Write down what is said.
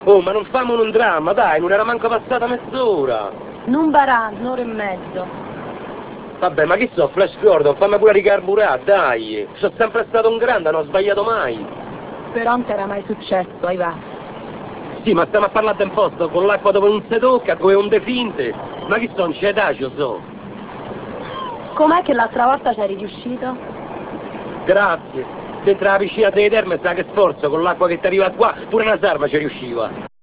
Oh, ma non famo un dramma, dai, non era manco passata mezz'ora. Non barà, un'ora e mezzo. Vabbè, ma che so, Flash Gordon, fammi pure ricarburare, dai. Sono sempre stato un grande, non ho sbagliato mai. Però non t'era mai successo, ai va. Sì, ma stiamo a parlare del posto, con l'acqua dove non si tocca, dove non definte. Ma che so, non c'è etaceo, so. Com'è che l'altra volta c'eri riuscito? Grazie. Dentro la piscina delle terme, sa che sforzo, con l'acqua che ti arriva qua, pure una sarma ci riusciva.